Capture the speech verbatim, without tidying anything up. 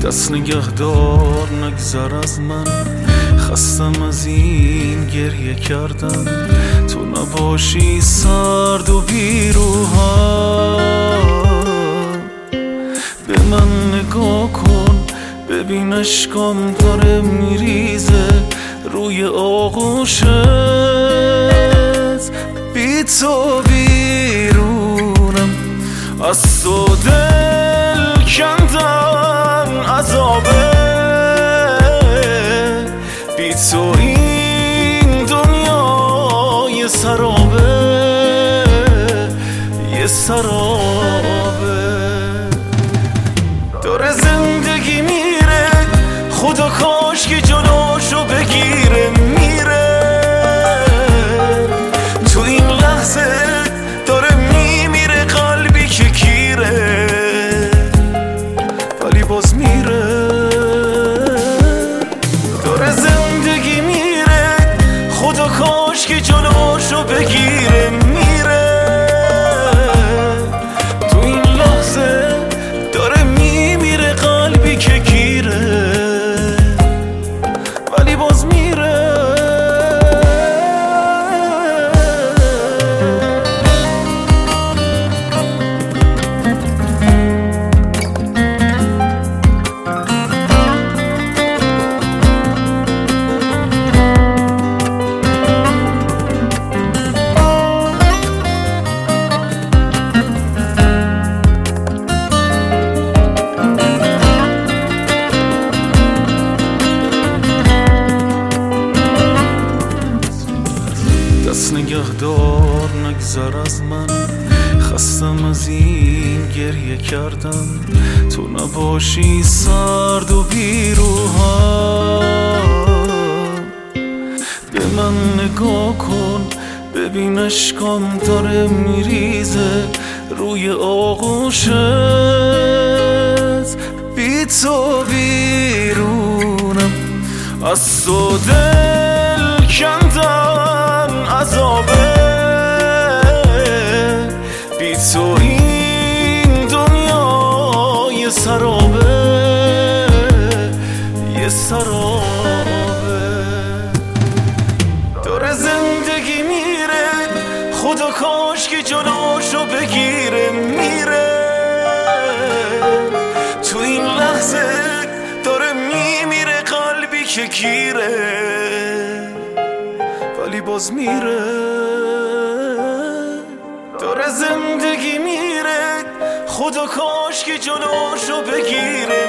دست نگهدار نگذر از من، خستم از این گریه کردن. تو نباشی سرد و بیروحم. به من نگاه کن ببین اشکام داره میریزه روی آغوشت. بی تو بیرونم، از تو دل کندن عذابه. بی تو این دنیا یه سرابه، یه سرابه. داره زندگی میره، خدا کاش که جلوشو بگیره. میره تو این لحظه داره میمیره قلبی که گیره، ولی باز میره. داره زندگی میره، خدا کاش که جلوشو بگیره. میره تو این لحظه داره میمیره قلبی که گیره، ولی باز میره. دست نگهدار نگذر از من، خستم از این گریه کردن. تو نباشی سرد و بیروحم. به من نگاه کن ببین اشکام داره میریزه روی آغوشت. بی تو بیرونم، از تو دل کندن عذابه. بی تو این دنیا یه سرابه، یه سرابه. داره زندگی میره، خدا کاش که جلوشو بگیره. میره تو این لحظه داره میمیره قلبی که گیره، ولی باز میره. داره زندگی میره، خدا کاش که جلوشو بگیره.